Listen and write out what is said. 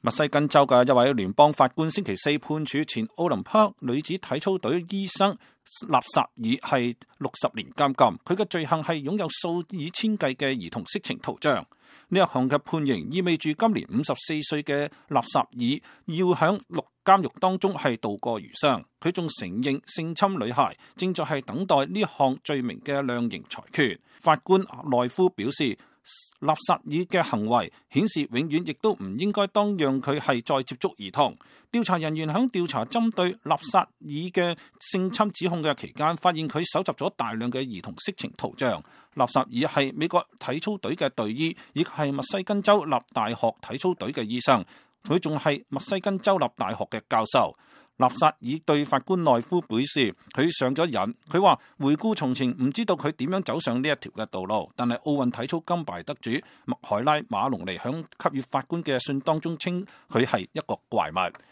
密西根州嘅一位聯邦法官星期四判處前奧林匹克女子體操隊醫生納薩爾係60年監禁，佢嘅罪行係擁有數以千計嘅兒童色情圖像。呢一項嘅判刑意味住今年54歲嘅納薩爾要響監獄當中係度過餘生。佢仲承認性侵女孩，正在係等待呢項罪名嘅量刑裁決。法官內夫表示，納薩爾嘅行為顯示永遠亦都唔應該當讓佢係再接觸兒童。調查人員響調查針對納薩爾嘅性侵指控嘅期間，發現佢搜集咗大量嘅兒童色情圖像。納薩爾係美國體操隊嘅隊醫，亦係密西根州立大學體操隊嘅醫生，佢仲係密西根州立大學嘅教授。納薩爾對法官內夫表示，佢上咗癮。佢話回顧從前，唔知道佢點樣走上呢一條嘅道路。但係奧運體操金牌得主麥凱拉馬龍尼響給予法官嘅信當中稱佢係一個怪物。